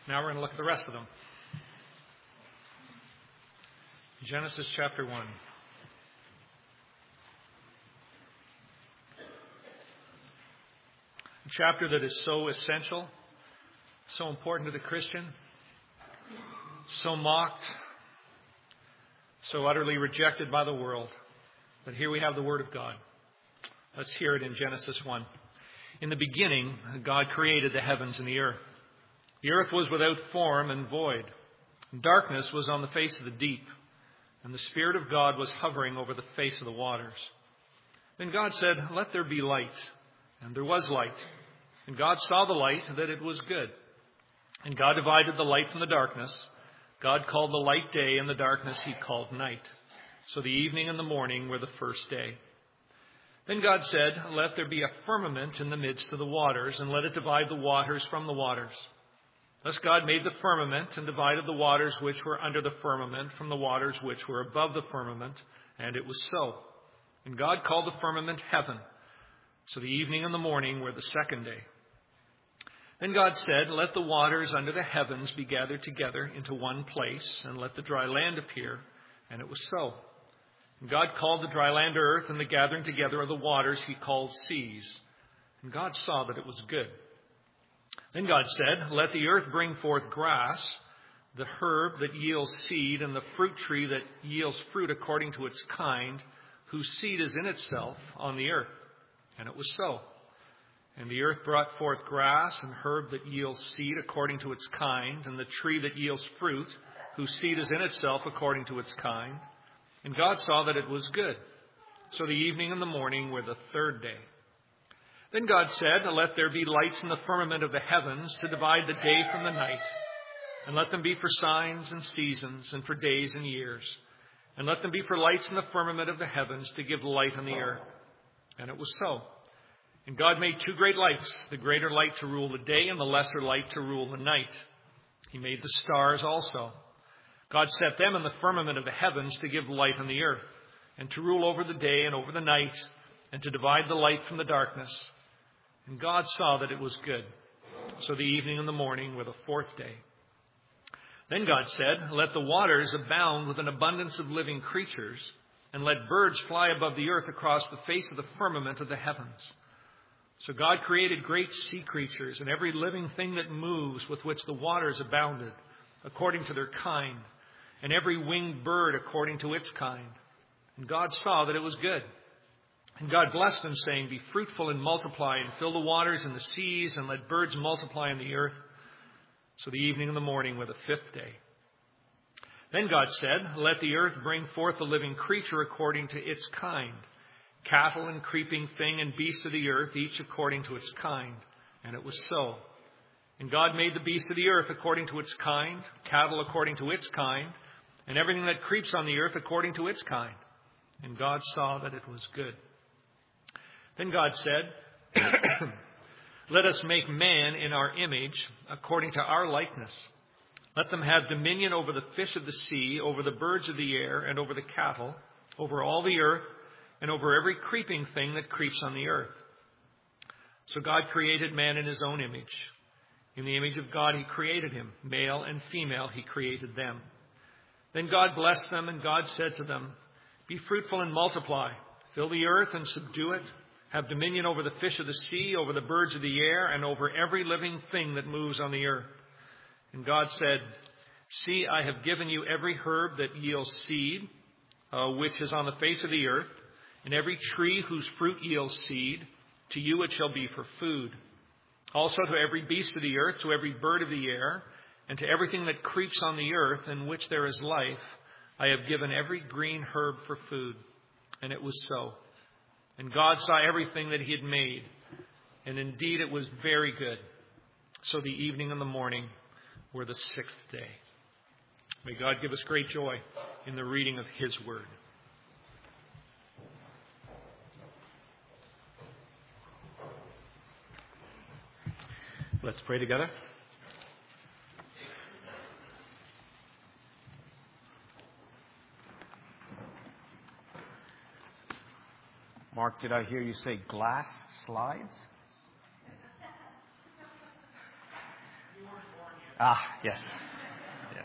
Now we're going to look at the rest of them. Genesis chapter 1. A chapter that is so essential, so important to the Christian, so mocked, so utterly rejected by the world. But here we have the Word of God. Let's hear it in Genesis 1. In the beginning, God created the heavens and the earth. The earth was without form and void. Darkness was on the face of the deep, and the Spirit of God was hovering over the face of the waters. Then God said, "Let there be light." And there was light. And God saw the light, that it was good. And God divided the light from the darkness. God called the light day, and the darkness he called night. So the evening and the morning were the first day. Then God said, "Let there be a firmament in the midst of the waters, and let it divide the waters from the waters." Thus God made the firmament and divided the waters which were under the firmament from the waters which were above the firmament, and it was so. And God called the firmament heaven. So the evening and the morning were the second day. Then God said, "Let the waters under the heavens be gathered together into one place, and let the dry land appear." And it was so. And God called the dry land earth, and the gathering together of the waters he called seas. And God saw that it was good. Then God said, "Let the earth bring forth grass, the herb that yields seed, and the fruit tree that yields fruit according to its kind, whose seed is in itself on the earth." And it was so. And the earth brought forth grass and herb that yields seed according to its kind, and the tree that yields fruit, whose seed is in itself according to its kind. And God saw that it was good. So the evening and the morning were the third day. Then God said, "Let there be lights in the firmament of the heavens to divide the day from the night, and let them be for signs and seasons and for days and years. And let them be for lights in the firmament of the heavens to give light on the earth." And it was so. And God made two great lights, the greater light to rule the day and the lesser light to rule the night. He made the stars also. God set them in the firmament of the heavens to give light on the earth, and to rule over the day and over the night, and to divide the light from the darkness. And God saw that it was good. So the evening and the morning were the fourth day. Then God said, "Let the waters abound with an abundance of living creatures, and let birds fly above the earth across the face of the firmament of the heavens." So God created great sea creatures and every living thing that moves with which the waters abounded, according to their kind, and every winged bird according to its kind. And God saw that it was good. And God blessed them, saying, "Be fruitful and multiply, and fill the waters and the seas, and let birds multiply on the earth." So the evening and the morning were the fifth day. Then God said, "Let the earth bring forth a living creature according to its kind, cattle and creeping thing and beasts of the earth, each according to its kind." And it was so. And God made the beasts of the earth according to its kind, cattle according to its kind, and everything that creeps on the earth according to its kind. And God saw that it was good. Then God said, "Let us make man in our image, according to our likeness. Let them have dominion over the fish of the sea, over the birds of the air, and over the cattle, over all the earth, and over every creeping thing that creeps on the earth." So God created man in his own image. In the image of God he created him. Male and female he created them. Then God blessed them, and God said to them, "Be fruitful and multiply. Fill the earth and subdue it. Have dominion over the fish of the sea, over the birds of the air, and over every living thing that moves on the earth." And God said, "See, I have given you every herb that yields seed, which is on the face of the earth, and every tree whose fruit yields seed. To you it shall be for food. Also to every beast of the earth, to every bird of the air, and to everything that creeps on the earth in which there is life, I have given every green herb for food." And it was so. And God saw everything that he had made, and indeed it was very good. So the evening and the morning were the sixth day. May God give us great joy in the reading of his word. Let's pray together. Mark, did I hear you say glass slides? Yes. Yes.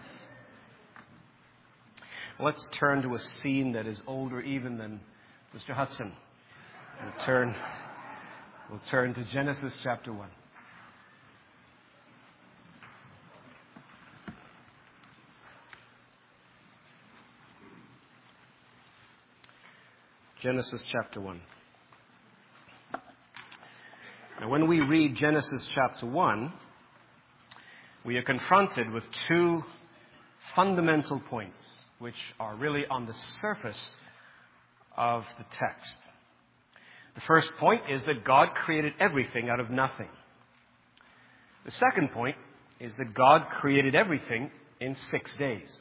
Let's turn to a scene that is older even than Mr. Hudson. We'll turn to Genesis chapter 1. Genesis chapter 1. Now, when we read Genesis chapter 1, we are confronted with two fundamental points which are really on the surface of the text. The first point is that God created everything out of nothing. The second point is that God created everything in 6 days.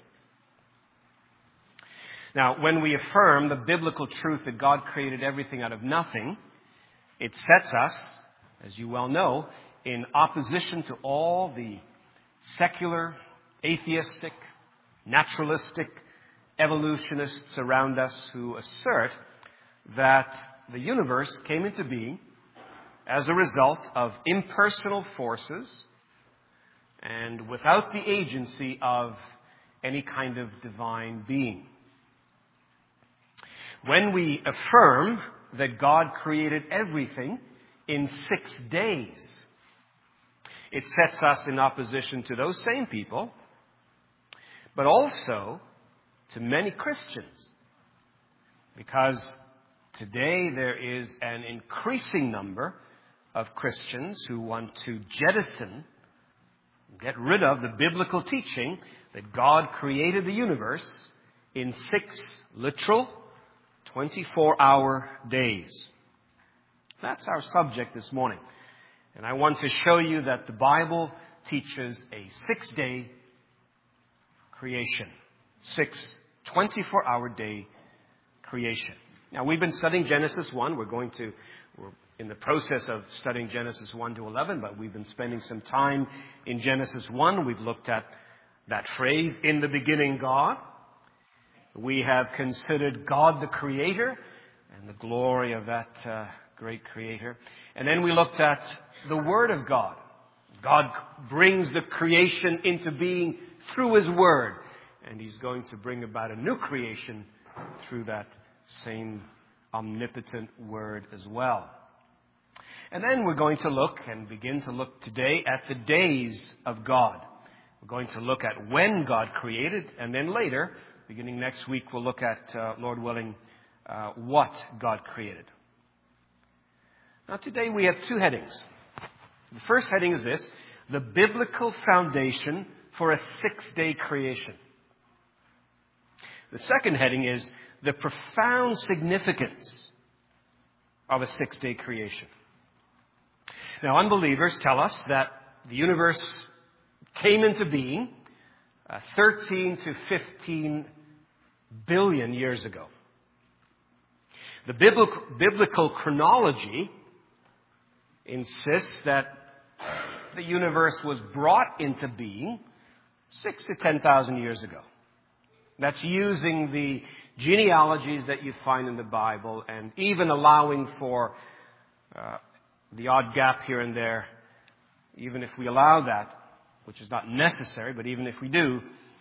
Now, when we affirm the biblical truth that God created everything out of nothing, it sets us, as you well know, in opposition to all the secular, atheistic, naturalistic evolutionists around us who assert that the universe came into being as a result of impersonal forces and without the agency of any kind of divine being. When we affirm that God created everything in 6 days, it sets us in opposition to those same people, but also to many Christians. Because today there is an increasing number of Christians who want to jettison, get rid of the biblical teaching that God created the universe in 6 literal 24-hour days. That's our subject this morning. And I want to show you that the Bible teaches a 6-day creation. 6 24-hour day creation. Now, we've been studying Genesis 1. We're in the process of studying Genesis 1 to 11, but we've been spending some time in Genesis 1. We've looked at that phrase, in the beginning God. We have considered God the Creator and the glory of that great Creator. And then we looked at the Word of God. God brings the creation into being through His Word. And He's going to bring about a new creation through that same omnipotent Word as well. And then we're going to look and begin to look today at the days of God. We're going to look at when God created, and then later, beginning next week, we'll look at, Lord willing, what God created. Now today we have 2 headings. The first heading is this: the biblical foundation for a 6-day creation. The second heading is the profound significance of a 6-day creation. Now, unbelievers tell us that the universe came into being 13 to 15 billion years ago. The biblical chronology insists that the universe was brought into being 6 to 10,000 years ago. That's using the genealogies that you find in the Bible and even allowing for the odd gap here and there. Even if we allow that, which is not necessary, but even if we do,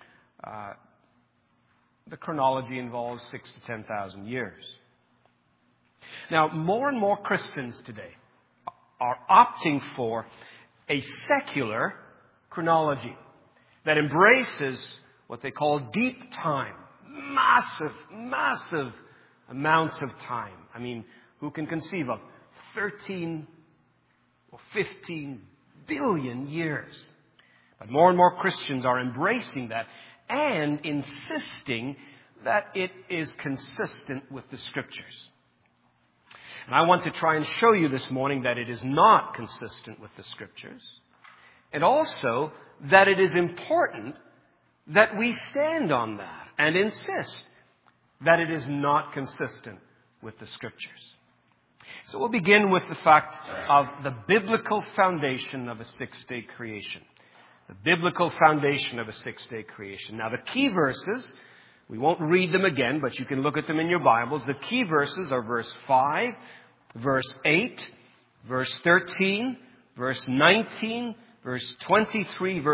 the chronology involves 6 to 10,000 years. Now, more and more Christians today are opting for a secular chronology that embraces what they call deep time. Massive amounts of time. I mean, who can conceive of 13 or 15 billion years? But more and more Christians are embracing that and insisting that it is consistent with the Scriptures. And I want to try and show you this morning that it is not consistent with the Scriptures, and also that it is important that we stand on that and insist that it is not consistent with the Scriptures. So we'll begin with the fact of the biblical foundation of a 6-day creation. The biblical foundation of a 6-day creation. Now, the key verses, we won't read them again, but you can look at them in your Bibles. The key verses are verse 5, verse 8, verse 13, verse 19, verse 23, verse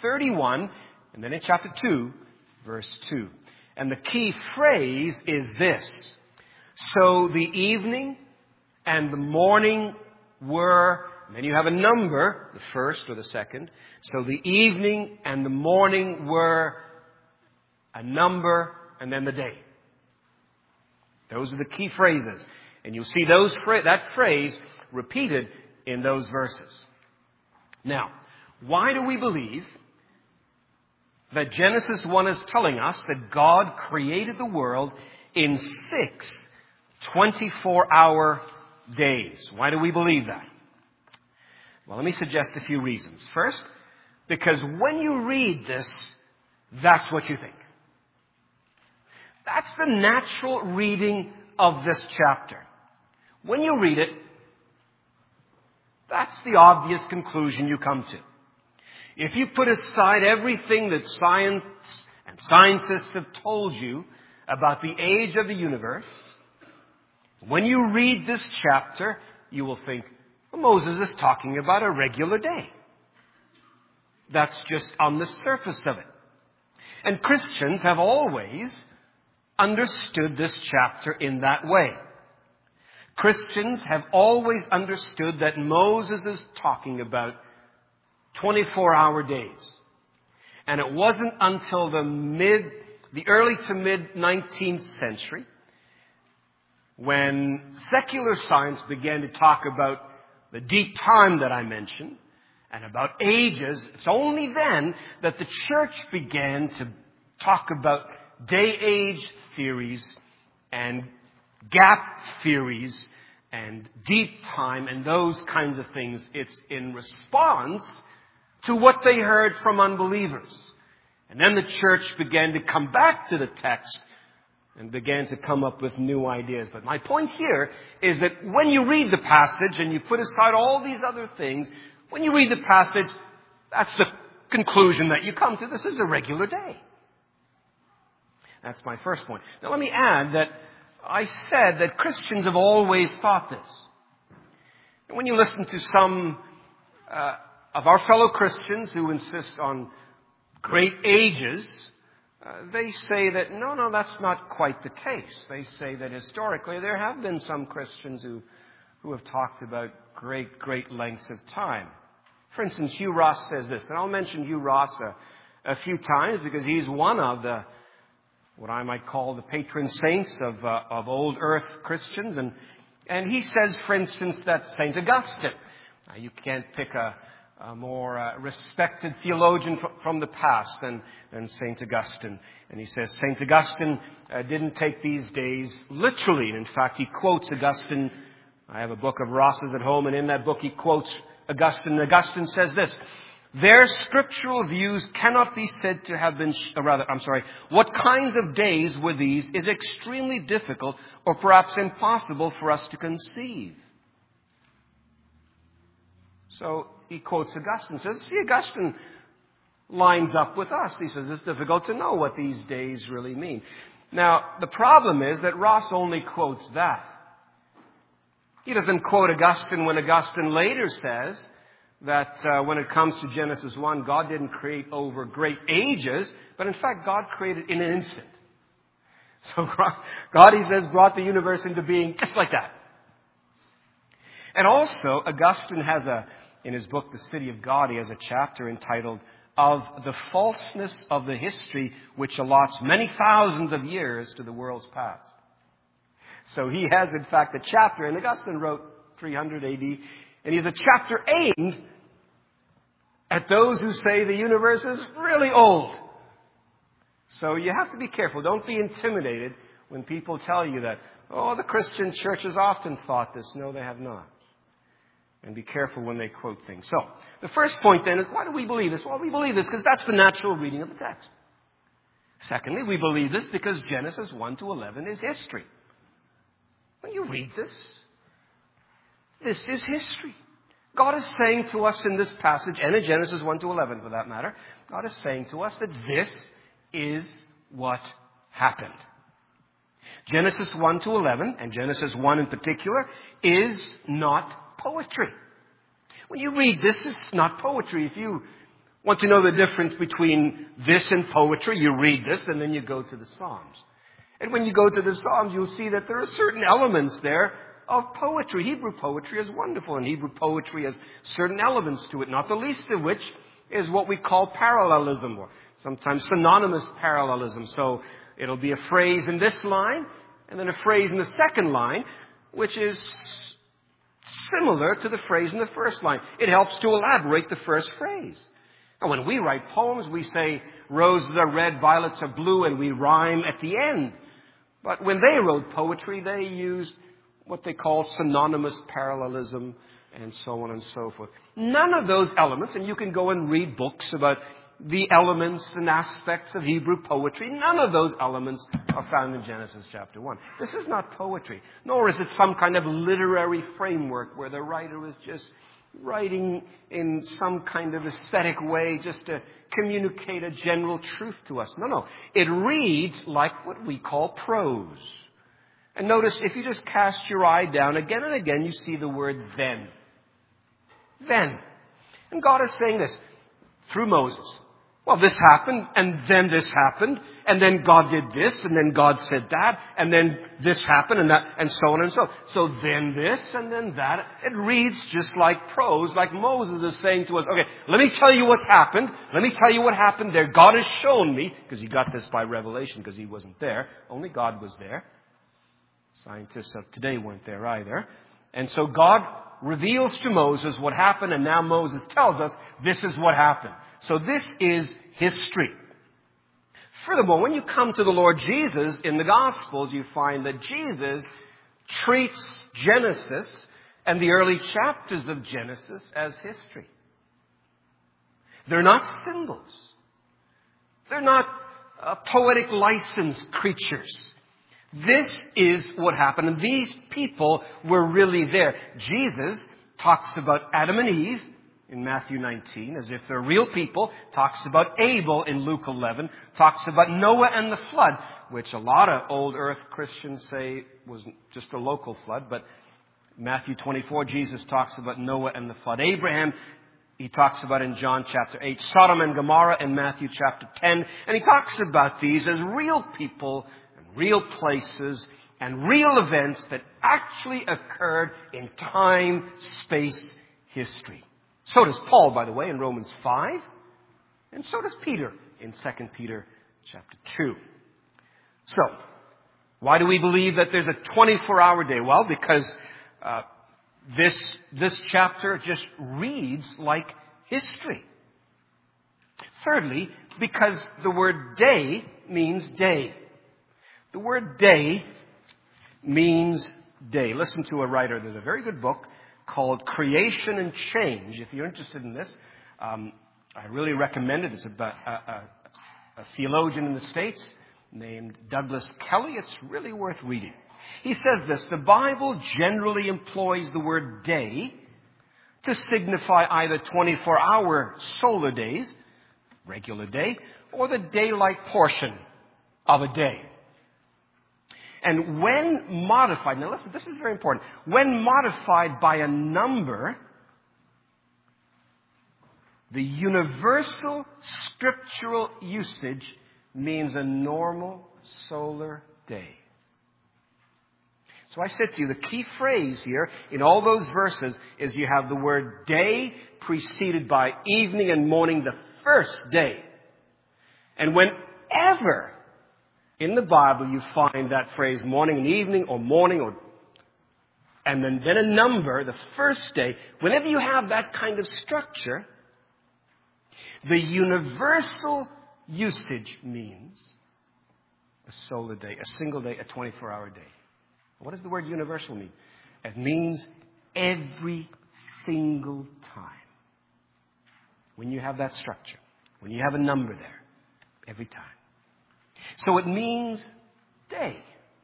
31, and then in chapter 2, verse 2. And the key phrase is this: so the evening and the morning were, and then you have a number, the first or the second. So the evening and the morning were a number, and then the day. Those are the key phrases. And you'll see that phrase repeated in those verses. Now, why do we believe that Genesis 1 is telling us that God created the world in 6 24-hour days? Why do we believe that? Well, let me suggest a few reasons. First, because when you read this, that's what you think. That's the natural reading of this chapter. When you read it, that's the obvious conclusion you come to. If you put aside everything that science and scientists have told you about the age of the universe, when you read this chapter, you will think, well, Moses is talking about a regular day. That's just on the surface of it. And Christians have always understood this chapter in that way. Christians have always understood that Moses is talking about 24-hour days. And it wasn't until the early to mid 19th century when secular science began to talk about the deep time that I mentioned and about ages. It's only then that the church began to talk about day-age theories and gap theories and deep time and those kinds of things. It's in response to what they heard from unbelievers. And then the church began to come back to the text and began to come up with new ideas. But my point here is that when you read the passage and you put aside all these other things, when you read the passage, that's the conclusion that you come to. This is a regular day. That's my first point. Now let me add that I said that Christians have always thought this. And when you listen to some of our fellow Christians who insist on great ages, they say that, no, that's not quite the case. They say that historically there have been some Christians who have talked about great lengths of time. For instance, Hugh Ross says this, and I'll mention Hugh Ross a few times because he's one of the, what I might call the patron saints of old earth Christians. And he says, for instance, that St. Augustine, you can't pick a more respected theologian from the past than St. Augustine. And he says St. Augustine didn't take these days literally. And in fact, he quotes Augustine. I have a book of Ross's at home, and in that book he quotes Augustine. Augustine says this: their scriptural views cannot be said to have been, what kind of days were these is extremely difficult or perhaps impossible for us to conceive. So he quotes Augustine, says, see, Augustine lines up with us. He says it's difficult to know what these days really mean. Now, the problem is that Ross only quotes that. He doesn't quote Augustine when Augustine later says that when it comes to Genesis 1, God didn't create over great ages, but in fact, God created in an instant. So God, he says, brought the universe into being just like that. And also, Augustine has in his book, The City of God, he has a chapter entitled, Of the Falseness of the History which Allots Many Thousands of Years to the World's Past. So he has, in fact, a chapter, and Augustine wrote 300 AD, and he has a chapter aimed at those who say the universe is really old. So you have to be careful. Don't be intimidated when people tell you that, the Christian church has often thought this. No, they have not. And be careful when they quote things. So, the first point then is, why do we believe this? Well, we believe this because that's the natural reading of the text. Secondly, we believe this because Genesis 1 to 11 is history. When you read this is history. God is saying to us in this passage, and in Genesis 1 to 11 for that matter, God is saying to us that this is what happened. Genesis 1 to 11, and Genesis 1 in particular, is not poetry. When you read this, it's not poetry. If you Want to know the difference between this and poetry? You read this and then you go to the Psalms. And when you go to the Psalms, you'll see that there are certain elements there of poetry. Hebrew poetry is wonderful, and Hebrew poetry has certain elements to it, not the least of which is what we call parallelism, or sometimes synonymous parallelism. So it'll be a phrase in this line, and then a phrase in the second line, which is similar to the phrase in the first line. It helps to elaborate the first phrase. Now, when we write poems, we say roses are red, violets are blue, and we rhyme at the end. But when they wrote poetry, they used what they call synonymous parallelism and so on and so forth. None of those elements, and you can go and read books about the elements and aspects of Hebrew poetry, none of those elements are found in Genesis chapter 1. This is not poetry, nor is it some kind of literary framework where the writer is just writing in some kind of aesthetic way just to communicate a general truth to us. No. It reads like what we call prose. And notice, if you just cast your eye down again and again, you see the word then. Then. And God is saying this through Moses. Well, this happened, and then this happened, and then God did this, and then God said that, and then this happened, and that, and so on and so on. So then this, and then that. It reads just like prose, like Moses is saying to us, okay, let me tell you what happened. Let me tell you what happened there. God has shown me, because he got this by revelation, because he wasn't there. Only God was there. Scientists of today weren't there either. And so God reveals to Moses what happened, and now Moses tells us this is what happened. So this is history. Furthermore, when you come to the Lord Jesus in the Gospels, you find that Jesus treats Genesis and the early chapters of Genesis as history. They're not symbols. They're not poetic license creatures. This is what happened, and these people were really there. Jesus talks about Adam and Eve in Matthew 19, as if they're real people, talks about Abel in Luke 11, talks about Noah and the flood, which a lot of old earth Christians say was just a local flood, but Matthew 24, Jesus talks about Noah and the flood. Abraham, he talks about in John chapter 8, Sodom and Gomorrah in Matthew chapter 10, and he talks about these as real people and real places and real events that actually occurred in time, space, history. So does Paul, by the way, in Romans 5. And so does Peter in 2 Peter chapter 2. So, why do we believe that there's a 24-hour day? Well, because this chapter just reads like history. Thirdly, because the word day means day. The word day means day. Listen to a writer. There's a very good book called Creation and Change. If you're interested in this, I really recommend it. It's about a theologian in the States named Douglas Kelly. It's really worth reading. He says this: the Bible generally employs the word day to signify either 24-hour solar days, regular day, or the daylight portion of a day. And when modified, now listen, this is very important. When modified by a number, the universal scriptural usage means a normal solar day. So I said to you, the key phrase here in all those verses is you have the word day preceded by evening and morning, the first day. And whenever in the Bible you find that phrase morning and evening or morning or and then a number, the first day, whenever you have that kind of structure, the universal usage means a solar day, a single day, a 24-hour day. What does the word universal mean? It means every single time. When you have that structure, when you have a number there, every time. So it means day.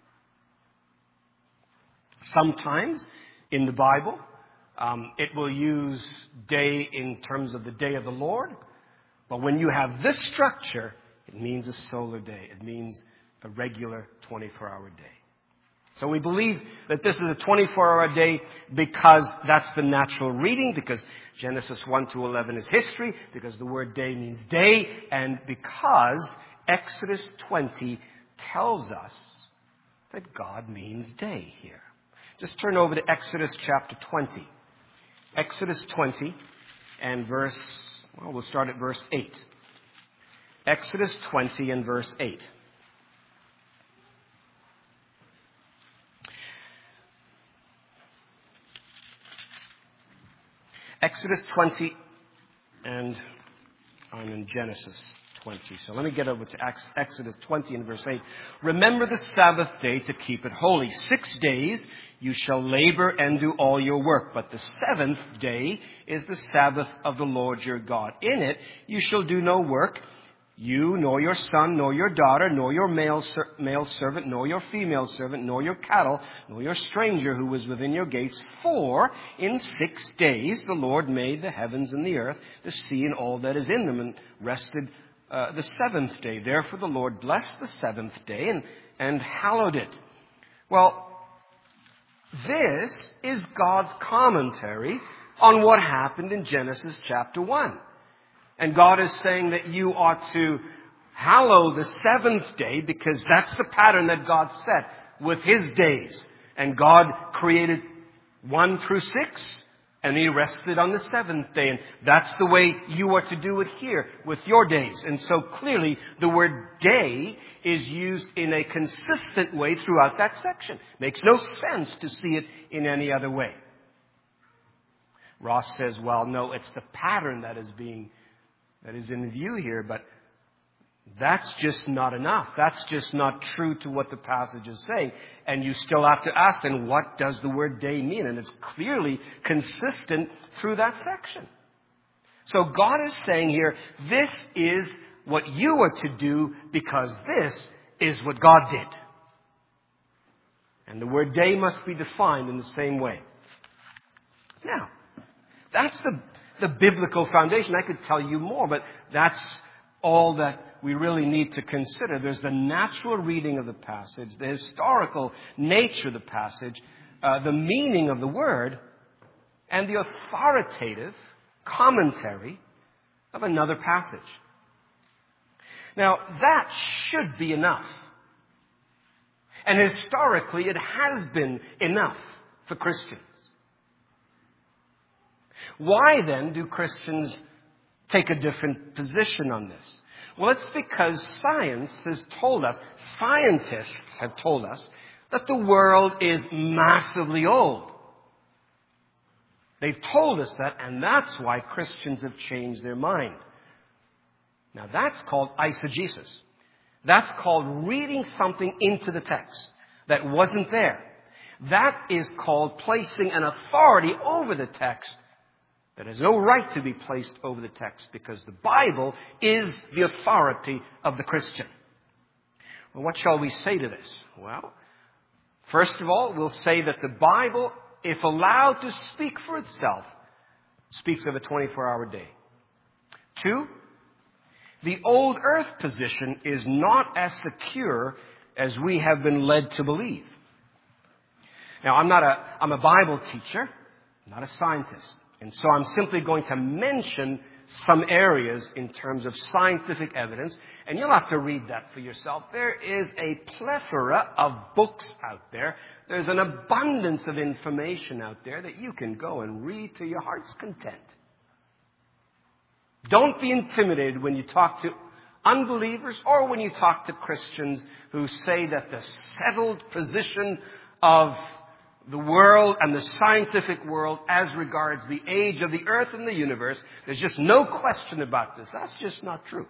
Sometimes in the Bible, it will use day in terms of the day of the Lord. But when you have this structure, it means a solar day. It means a regular 24-hour day. So we believe that this is a 24-hour day because that's the natural reading, because Genesis 1 to 11 is history, because the word day means day, and because Exodus 20 tells us that God means day here. Just turn over to Exodus chapter 20. Exodus 20 and we'll start at verse 8. Exodus 20 and verse 8. Exodus 20, and I'm in Genesis 20. So let me get over to Exodus 20 and verse 8. Remember the Sabbath day to keep it holy. 6 days you shall labor and do all your work. But the seventh day is the Sabbath of the Lord your God. In it you shall do no work. You, nor your son, nor your daughter, nor your male servant, nor your female servant, nor your cattle, nor your stranger who was within your gates. For in 6 days the Lord made the heavens and the earth, the sea and all that is in them, and rested the seventh day. Therefore the Lord blessed the seventh day and hallowed it. Well, this is God's commentary on what happened in Genesis chapter 1. And God is saying that you ought to hallow the seventh day because that's the pattern that God set with His days. And God created 1 through 6, and He rested on the seventh day. And that's the way you are to do it here with your days. And so clearly the word day is used in a consistent way throughout that section. Makes no sense to see it in any other way. Ross says, well, no, it's the pattern that is in view here, but that's just not enough. That's just not true to what the passage is saying. And you still have to ask, then what does the word day mean? And it's clearly consistent through that section. So God is saying here, this is what you are to do because this is what God did. And the word day must be defined in the same way. Now, that's the biblical foundation. I could tell you more, but that's all that we really need to consider. There's the natural reading of the passage, the historical nature of the passage, the meaning of the word, and the authoritative commentary of another passage. Now, that should be enough. And historically, it has been enough for Christians. Why then do Christians take a different position on this? Well, it's because science has told us, scientists have told us, that the world is massively old. They've told us that, and that's why Christians have changed their mind. Now, that's called eisegesis. That's called reading something into the text that wasn't there. That is called placing an authority over the text that has no right to be placed over the text because the Bible is the authority of the Christian. Well, what shall we say to this? Well, first of all, we'll say that the Bible, if allowed to speak for itself, speaks of a 24-hour day. 2, the old earth position is not as secure as we have been led to believe. Now, I'm a Bible teacher, not a scientist. And so I'm simply going to mention some areas in terms of scientific evidence, and you'll have to read that for yourself. There is a plethora of books out there. There's an abundance of information out there that you can go and read to your heart's content. Don't be intimidated when you talk to unbelievers or when you talk to Christians who say that the settled position of the world and the scientific world as regards the age of the earth and the universe, there's just no question about this. That's just not true.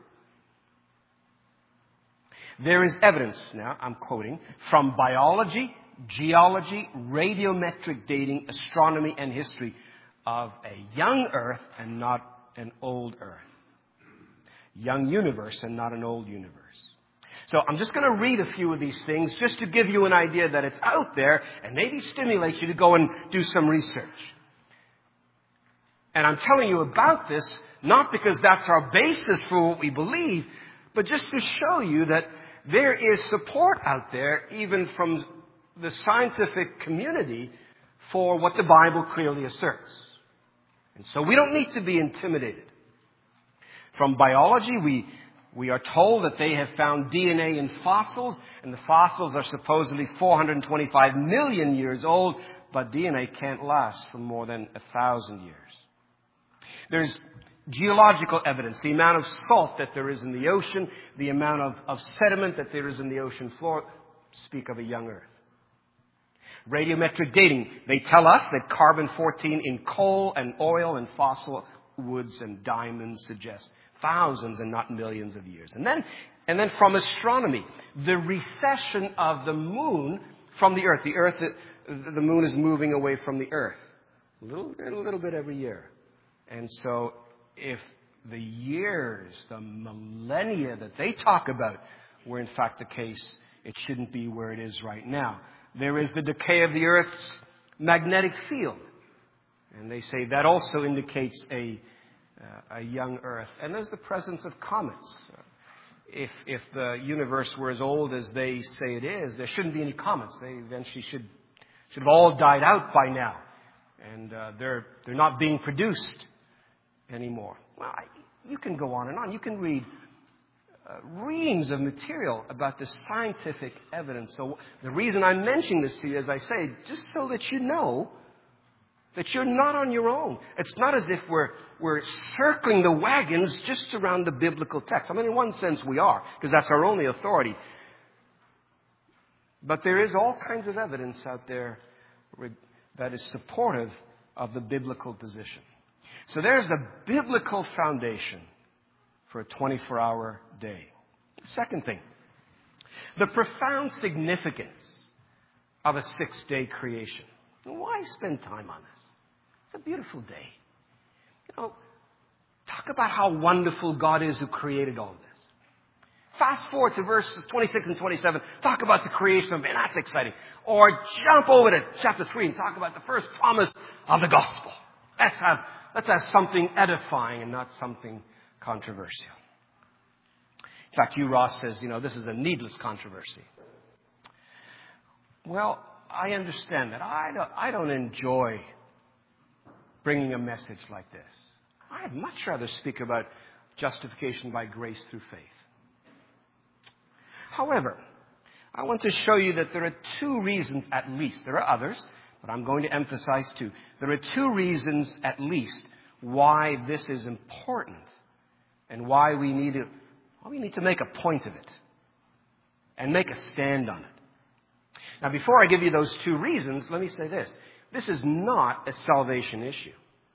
There is evidence, now I'm quoting, from biology, geology, radiometric dating, astronomy, and history of a young earth and not an old earth. Young universe and not an old universe. So I'm just going to read a few of these things just to give you an idea that it's out there and maybe stimulate you to go and do some research. And I'm telling you about this not because that's our basis for what we believe, but just to show you that there is support out there even from the scientific community for what the Bible clearly asserts. And so we don't need to be intimidated. From biology, we are told that they have found DNA in fossils, and the fossils are supposedly 425 million years old, but DNA can't last for more than 1,000 years. There's geological evidence, the amount of salt that there is in the ocean, the amount of sediment that there is in the ocean floor, speak of a young Earth. Radiometric dating, they tell us that carbon-14 in coal and oil and fossil woods and diamonds suggests thousands and not millions of years. And then from astronomy, the recession of the moon from the Earth. The moon is moving away from the Earth. A little bit every year. And so if the years, the millennia that they talk about were in fact the case, it shouldn't be where it is right now. There is the decay of the Earth's magnetic field. And they say that also indicates a young Earth. And there's the presence of comets. If the universe were as old as they say it is, there shouldn't be any comets. They eventually should have all died out by now. And they're not being produced anymore. Well, you can go on and on. You can read reams of material about this scientific evidence. So the reason I'm mentioning this to you, as I say, just so that you know that you're not on your own. It's not as if we're circling the wagons just around the biblical text. I mean, in one sense we are, because that's our only authority. But there is all kinds of evidence out there that is supportive of the biblical position. So there's the biblical foundation for a 24-hour day. Second thing, the profound significance of a 6-day creation. Why spend time on this? It's a beautiful day. Talk about how wonderful God is who created all this. Fast forward to verses 26 and 27. Talk about the creation of man. That's exciting. Or jump over to chapter 3 and talk about the first promise of the gospel. Let's have something edifying and not something controversial. In fact, Hugh Ross says, this is a needless controversy. Well, I understand that. I don't enjoy bringing a message like this. I'd much rather speak about justification by grace through faith. However, I want to show you that there are 2 reasons at least. There are others, but I'm going to emphasize 2. There are 2 reasons at least why this is important and why we need to make a point of it and make a stand on it. Now, before I give you those 2 reasons, let me say this. This is not a salvation issue.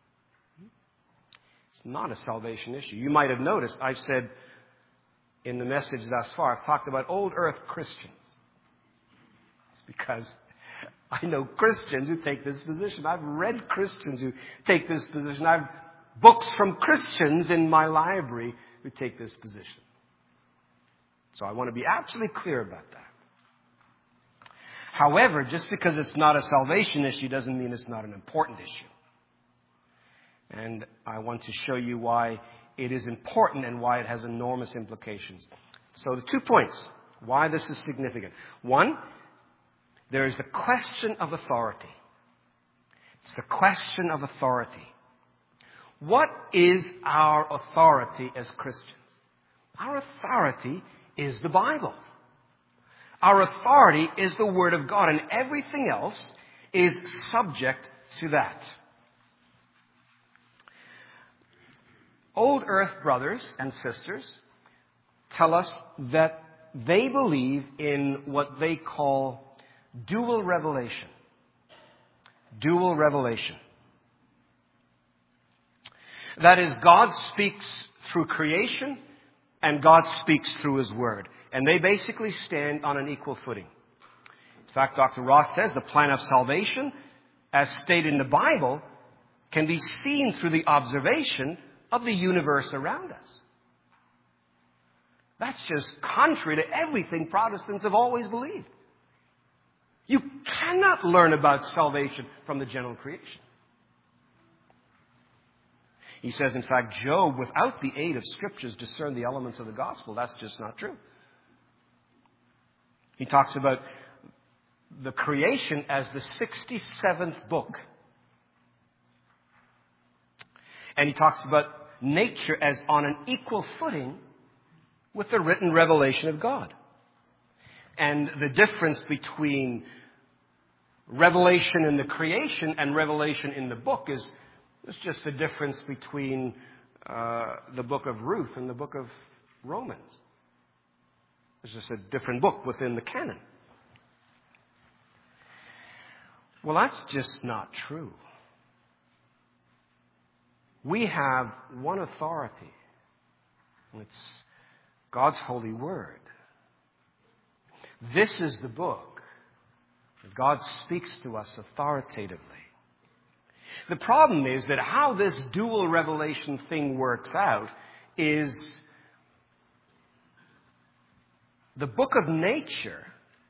It's not a salvation issue. You might have noticed I've said in the message thus far, I've talked about old earth Christians. It's because I know Christians who take this position. I've read Christians who take this position. I have books from Christians in my library who take this position. So I want to be absolutely clear about that. However, just because it's not a salvation issue doesn't mean it's not an important issue. And I want to show you why it is important and why it has enormous implications. So the 2 points, why this is significant. 1, there is the question of authority. It's the question of authority. What is our authority as Christians? Our authority is the Bible. Our authority is the Word of God, and everything else is subject to that. Old earth brothers and sisters tell us that they believe in what they call dual revelation. Dual revelation. That is, God speaks through creation and God speaks through His Word. And they basically stand on an equal footing. In fact, Dr. Ross says the plan of salvation, as stated in the Bible, can be seen through the observation of the universe around us. That's just contrary to everything Protestants have always believed. You cannot learn about salvation from the general creation. He says, in fact, Job, without the aid of Scriptures, discerned the elements of the gospel. That's just not true. He talks about the creation as the 67th book. And he talks about nature as on an equal footing with the written revelation of God. And the difference between revelation in the creation and revelation in the book is just the difference between the book of Ruth and the book of Romans. It's just a different book within the canon. Well, that's just not true. We have one authority. It's God's holy word. This is the book that God speaks to us authoritatively. The problem is that how this dual revelation thing works out is the book of nature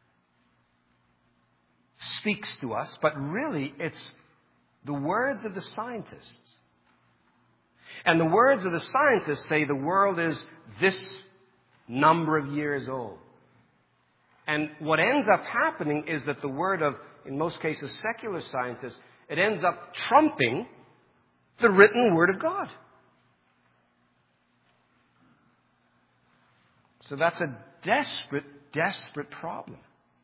speaks to us, but really it's the words of the scientists. And the words of the scientists say the world is this number of years old. And what ends up happening is that the word of, in most cases, secular scientists, it ends up trumping the written word of God. So that's a desperate, desperate problem.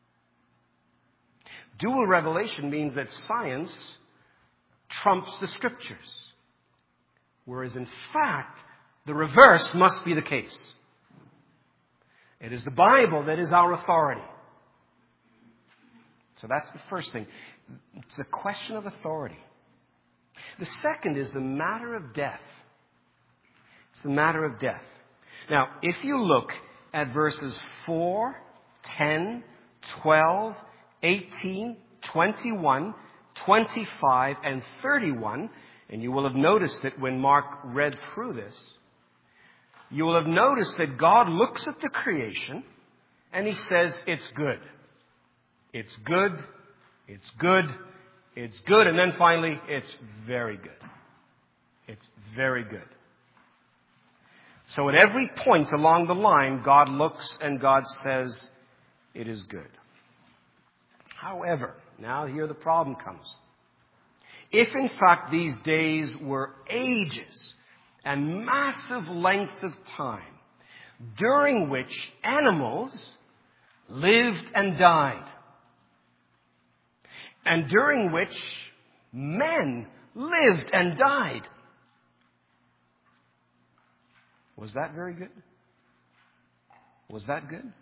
Dual revelation means that science trumps the Scriptures. Whereas in fact, the reverse must be the case. It is the Bible that is our authority. So that's the first thing. It's a question of authority. The second is the matter of death. It's the matter of death. Now, if you look at verses 4, 10, 12, 18, 21, 25, and 31, and you will have noticed it when Mark read through this, you will have noticed that God looks at the creation and he says, it's good. It's good. It's good. It's good. And then finally, it's very good. It's very good. So at every point along the line, God looks and God says, it is good. However, now here the problem comes. If in fact these days were ages and massive lengths of time during which animals lived and died, and during which men lived and died, was that very good? Was that good?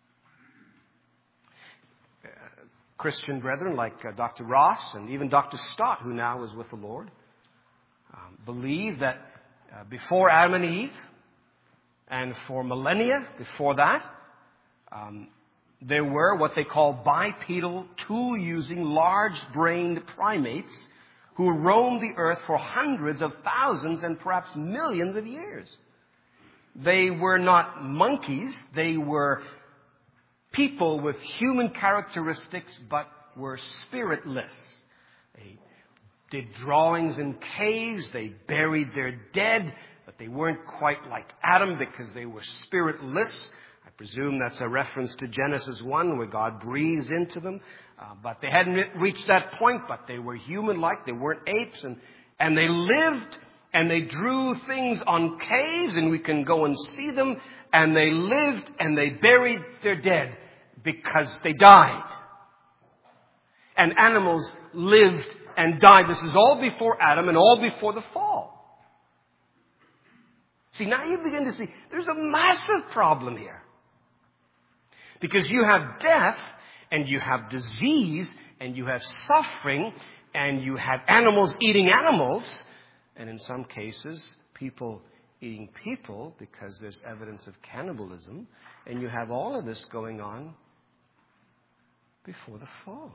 Christian brethren like Dr. Ross and even Dr. Stott, who now is with the Lord, believe that before Adam and Eve, and for millennia before that, there were what they call bipedal, tool-using, large-brained primates who roamed the earth for hundreds of thousands and perhaps millions of years. They were not monkeys. They were people with human characteristics but were spiritless. They did drawings in caves. They buried their dead, but they weren't quite like Adam because they were spiritless. I presume that's a reference to Genesis 1 where God breathes into them. But they hadn't reached that point, but they were human-like. They weren't apes. And they lived and they drew things on caves, and we can go and see them. And they lived and they buried their dead because they died. And animals lived and died. This is all before Adam and all before the fall. See, now you begin to see there's a massive problem here. Because you have death, and you have disease, and you have suffering, and you have animals eating animals, and in some cases, people eating people because there's evidence of cannibalism, and you have all of this going on before the fall.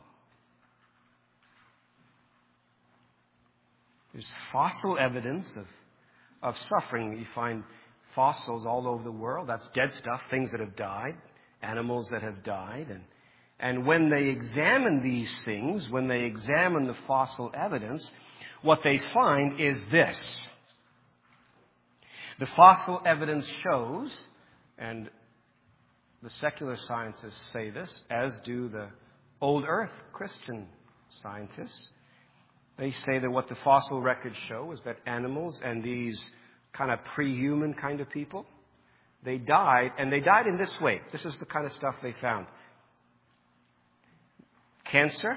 There's fossil evidence of suffering. You find fossils all over the world. That's dead stuff, things that have died, animals that have died. And when they examine these things, when they examine the fossil evidence, what they find is this. The fossil evidence shows, and the secular scientists say this, as do the old earth Christian scientists, they say that what the fossil records show is that animals and these kind of pre-human kind of people, they died, and they died in this way. This is the kind of stuff they found. Cancer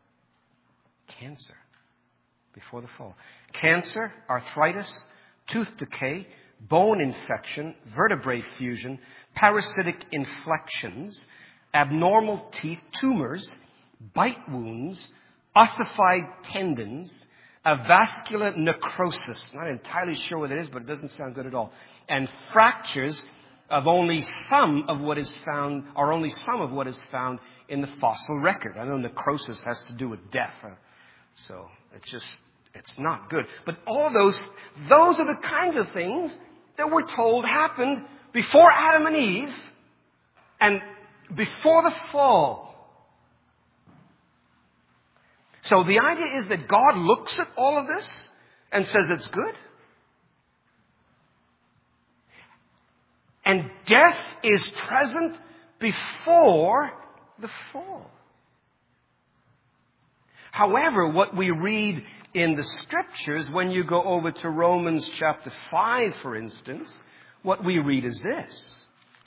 before the fall. Cancer, arthritis, tooth decay, bone infection, vertebrae fusion, parasitic infections, abnormal teeth, tumors, bite wounds, ossified tendons, a vascular necrosis. Not entirely sure what it is, but it doesn't sound good at all. And fractures of only some of what is found in the fossil record. I know necrosis has to do with death, so it's not good. But all those are the kinds of things that we're told happened before Adam and Eve and before the fall. So the idea is that God looks at all of this and says it's good. And death is present before the fall. However, what we read in the Scriptures, when you go over to Romans chapter 5, for instance, what we read is this.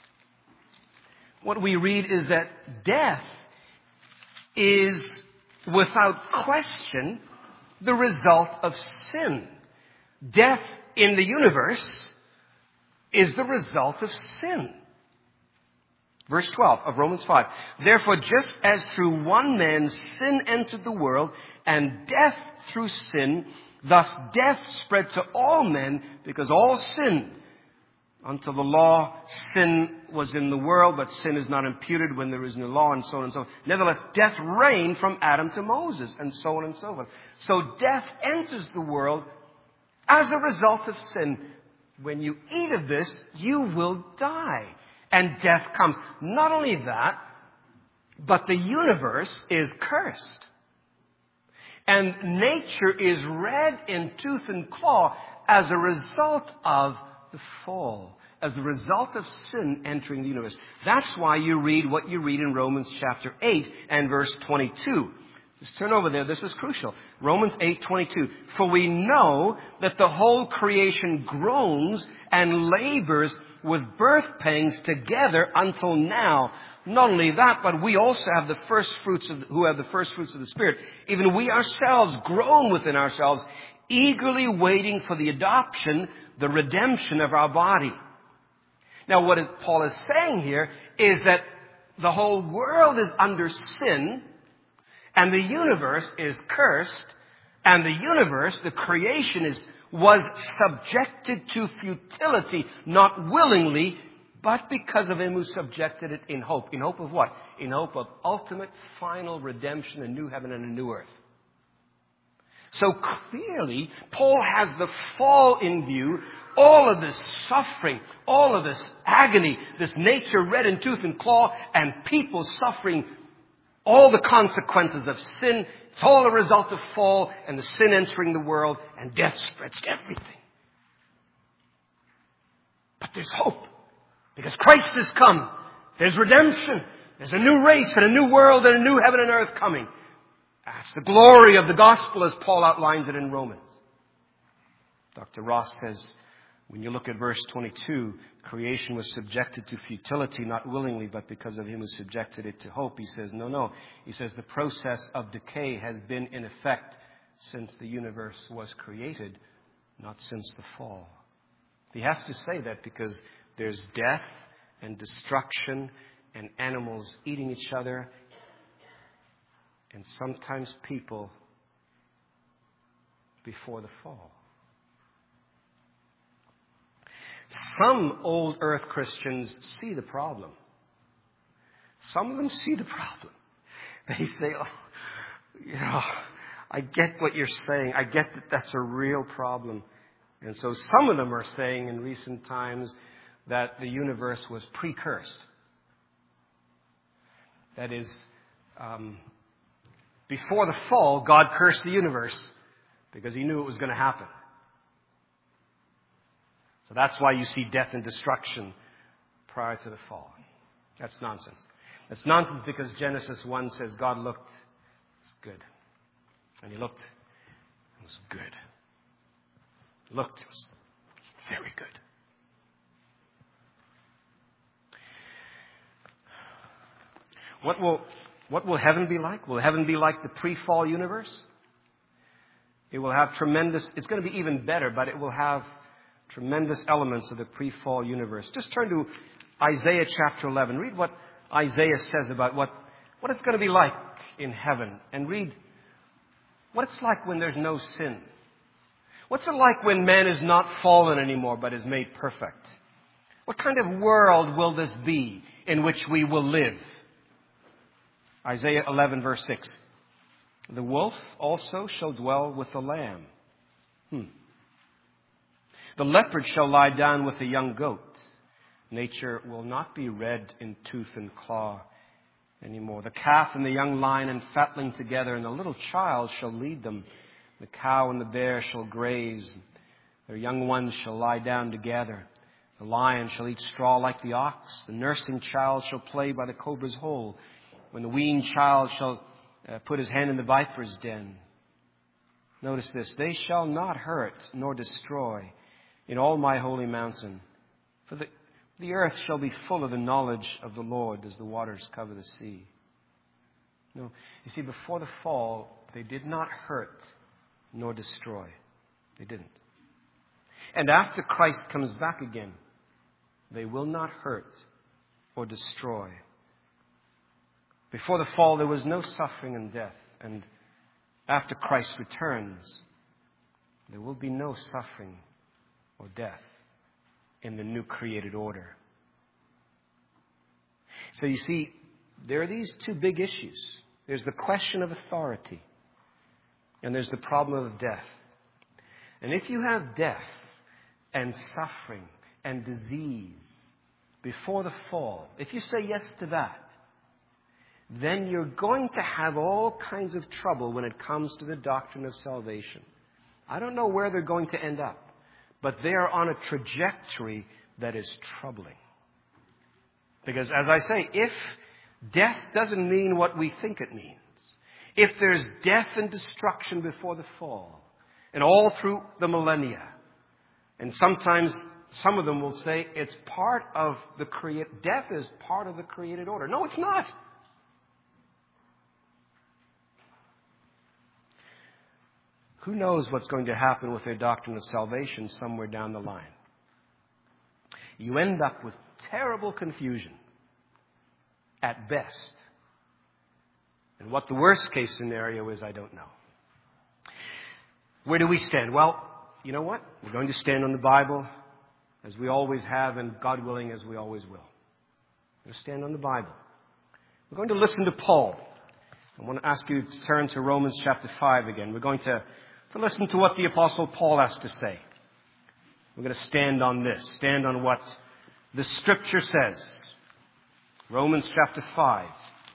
What we read is that death is, without question, the result of sin. Death in the universe is the result of sin. Verse 12 of Romans 5. Therefore, just as through one man sin entered the world, and death through sin, thus death spread to all men, because all sinned. Until the law, sin was in the world, but sin is not imputed when there is no law, and so on and so on. Nevertheless, death reigned from Adam to Moses, and so on and so forth. So death enters the world as a result of sin. When you eat of this, you will die. And death comes. Not only that, but the universe is cursed. And nature is red in tooth and claw as a result of the fall, as a result of sin entering the universe. That's why you read what you read in Romans chapter 8 and verse 22. Just turn over there. This is crucial. Romans 8:22. For we know that the whole creation groans and labors with birth pangs together until now. Not only that, but we also have the first fruits who have the first fruits of the Spirit. Even we ourselves groan within ourselves, eagerly waiting for the adoption, the redemption of our body. Now, what Paul is saying here is that the whole world is under sin, and the universe is cursed, and the universe, the creation, was subjected to futility, not willingly, but because of him who subjected it in hope. In hope of what? In hope of ultimate, final redemption, a new heaven and a new earth. So clearly, Paul has the fall in view, all of this suffering, all of this agony, this nature red in tooth and claw, and people suffering all the consequences of sin. It's all a result of fall and the sin entering the world, and death spreads to everything. But there's hope, because Christ has come. There's redemption. There's a new race and a new world and a new heaven and earth coming. That's the glory of the gospel as Paul outlines it in Romans. Dr. Ross says, when you look at verse 22, creation was subjected to futility, not willingly, but because of him who subjected it to hope. He says, no. He says the process of decay has been in effect since the universe was created, not since the fall. He has to say that because there's death and destruction and animals eating each other, and sometimes people before the fall. Some old earth Christians see the problem. Some of them see the problem. They say, I get what you're saying. I get that that's a real problem. And so some of them are saying in recent times that the universe was pre-cursed. That is, before the fall, God cursed the universe because he knew it was going to happen. So that's why you see death and destruction prior to the fall. That's nonsense. It's nonsense because Genesis 1 says God looked, it's good. And He looked, it was good. Looked, it was very good. What will heaven be like? Will heaven be like the pre-fall universe? It will have tremendous, it's going to be even better, but it will have tremendous elements of the pre-fall universe. Just turn to Isaiah chapter 11. Read what Isaiah says about what it's going to be like in heaven. And read what it's like when there's no sin. What's it like when man is not fallen anymore but is made perfect? What kind of world will this be in which we will live? Isaiah 11 verse 6. The wolf also shall dwell with the lamb. The leopard shall lie down with the young goat. Nature will not be red in tooth and claw anymore. The calf and the young lion and fatling together, and the little child shall lead them. The cow and the bear shall graze. Their young ones shall lie down together. The lion shall eat straw like the ox. The nursing child shall play by the cobra's hole. When the weaned child shall put his hand in the viper's den. Notice this. They shall not hurt nor destroy in all my holy mountain. For the earth shall be full of the knowledge of the Lord as the waters cover the sea. No, you see, before the fall, they did not hurt nor destroy. They didn't. And after Christ comes back again, they will not hurt or destroy. Before the fall, there was no suffering and death. And after Christ returns, there will be no suffering or death in the new created order. So you see, there are these two big issues. There's the question of authority, and there's the problem of death. And if you have death and suffering and disease before the fall, if you say yes to that, then you're going to have all kinds of trouble when it comes to the doctrine of salvation. I don't know where they're going to end up, but they are on a trajectory that is troubling. Because, as I say, if death doesn't mean what we think it means, if there's death and destruction before the fall, and all through the millennia, and sometimes some of them will say it's part of the death is part of the created order. No, it's not. Who knows what's going to happen with their doctrine of salvation somewhere down the line? You end up with terrible confusion at best. And what the worst case scenario is, I don't know. Where do we stand? Well, you know what? We're going to stand on the Bible as we always have, and God willing, as we always will. We're going to stand on the Bible. We're going to listen to Paul. I want to ask you to turn to Romans chapter 5 again. We're going to listen to what the Apostle Paul has to say. We're going to stand on this. Stand on what the Scripture says. Romans chapter 5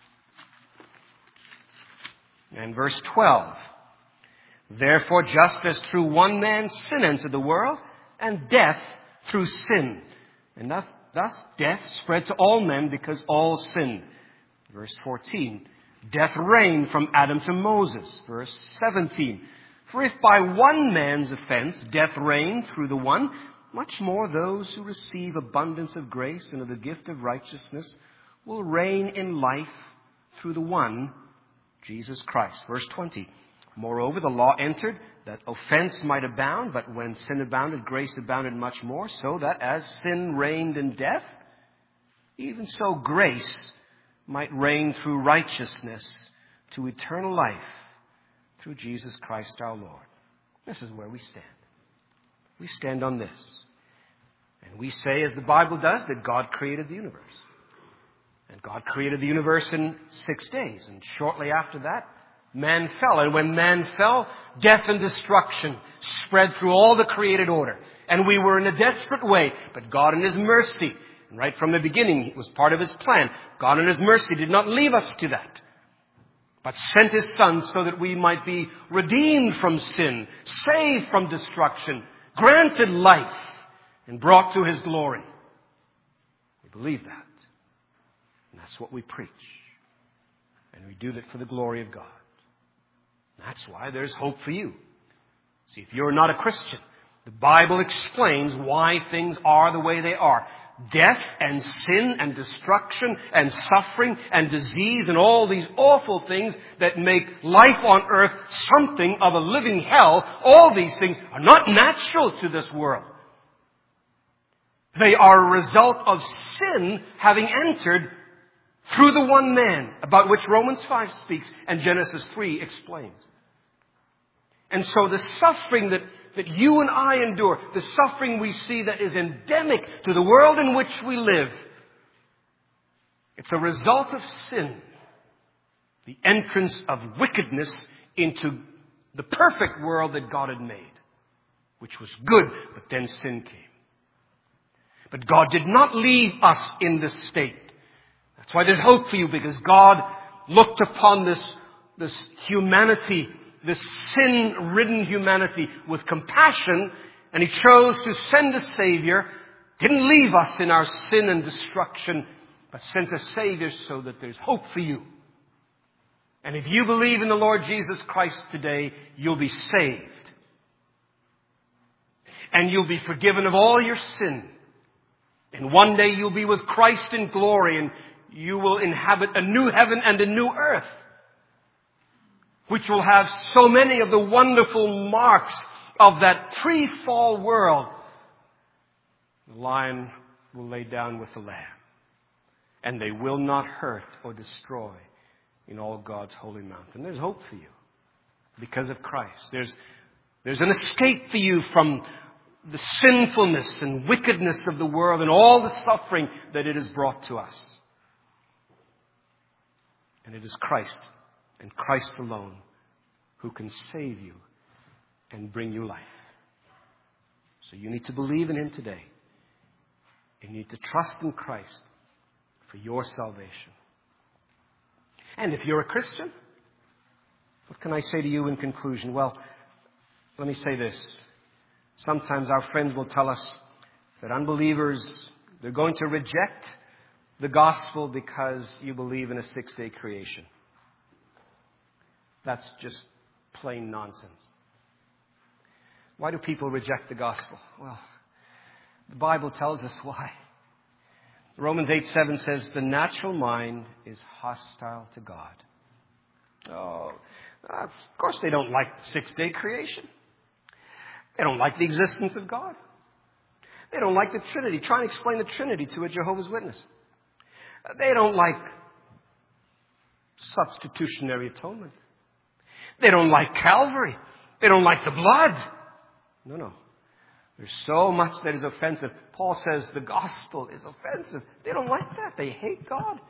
and verse 12. Therefore, just as through one man sin entered the world, and death through sin. And thus death spread to all men because all sinned. Verse 14. Death reigned from Adam to Moses. Verse 17. For if by one man's offense death reigned through the one, much more those who receive abundance of grace and of the gift of righteousness will reign in life through the one, Jesus Christ. Verse 20. Moreover, the law entered that offense might abound, but when sin abounded, grace abounded much more, so that as sin reigned in death, even so grace might reign through righteousness to eternal life through Jesus Christ our Lord. This is where we stand. We stand on this. And we say, as the Bible does, that God created the universe. And God created the universe in 6 days. And shortly after that, man fell. And when man fell, death and destruction spread through all the created order. And we were in a desperate way. But God in His mercy, and right from the beginning, it was part of His plan. God in His mercy did not leave us to that, but sent His Son so that we might be redeemed from sin, saved from destruction, granted life, and brought to His glory. We believe that. And that's what we preach. And we do that for the glory of God. That's why there's hope for you. See, if you're not a Christian, the Bible explains why things are the way they are. Death and sin and destruction and suffering and disease and all these awful things that make life on earth something of a living hell, all these things are not natural to this world. They are a result of sin having entered through the one man, about which Romans 5 speaks and Genesis 3 explains. And so the suffering that you and I endure, the suffering we see that is endemic to the world in which we live, it's a result of sin. The entrance of wickedness into the perfect world that God had made, which was good, but then sin came. But God did not leave us in this state. That's why there's hope for you, because God looked upon this humanity, this sin-ridden humanity, with compassion, and He chose to send a Savior. Didn't leave us in our sin and destruction, but sent a Savior so that there's hope for you. And if you believe in the Lord Jesus Christ today, you'll be saved. And you'll be forgiven of all your sin. And one day you'll be with Christ in glory, and you will inhabit a new heaven and a new earth, which will have so many of the wonderful marks of that pre-fall world. The lion will lay down with the lamb, and they will not hurt or destroy in all God's holy mountain. There's hope for you because of Christ. There's an escape for you from the sinfulness and wickedness of the world and all the suffering that it has brought to us. And it is Christ and Christ alone who can save you and bring you life. So you need to believe in Him today. You need to trust in Christ for your salvation. And if you're a Christian, what can I say to you in conclusion? Well, let me say this. Sometimes our friends will tell us that unbelievers, they're going to reject the gospel because you believe in a 6-day creation. That's just plain nonsense. Why do people reject the gospel? Well, the Bible tells us why. Romans 8:7 says, the natural mind is hostile to God. Of course they don't like the 6-day creation. They don't like the existence of God. They don't like the Trinity. Try and explain the Trinity to a Jehovah's Witness. They don't like substitutionary atonement. They don't like Calvary. They don't like the blood. No. There's so much that is offensive. Paul says the gospel is offensive. They don't like that. They hate God.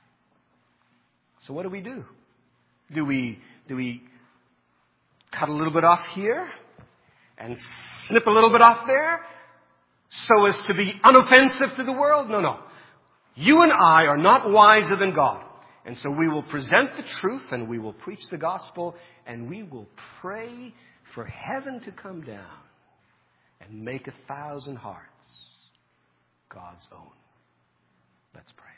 So what do? Do we cut a little bit off here and snip a little bit off there so as to be unoffensive to the world? No. You and I are not wiser than God. And so we will present the truth and we will preach the gospel and we will pray for heaven to come down and make 1,000 hearts God's own. Let's pray.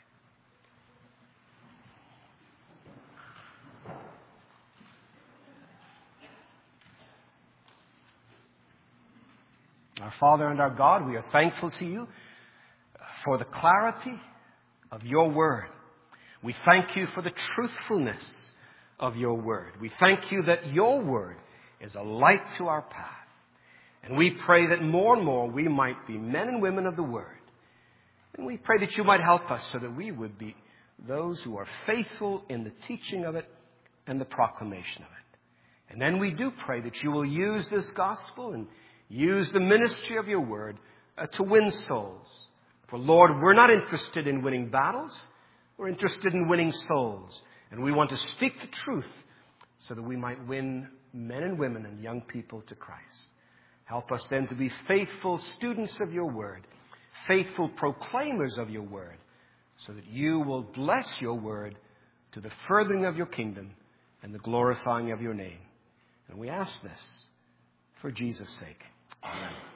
Our Father and our God, we are thankful to you for the clarity of your word. We thank you for the truthfulness of your word. We thank you that your word is a light to our path. And we pray that more and more we might be men and women of the word. And we pray that you might help us so that we would be those who are faithful in the teaching of it and the proclamation of it. And then we do pray that you will use this gospel and use the ministry of your word to win souls. For Lord, we're not interested in winning battles. We're interested in winning souls. And we want to speak the truth so that we might win men and women and young people to Christ. Help us then to be faithful students of your word, faithful proclaimers of your word, so that you will bless your word to the furthering of your kingdom and the glorifying of your name. And we ask this for Jesus' sake. Amen.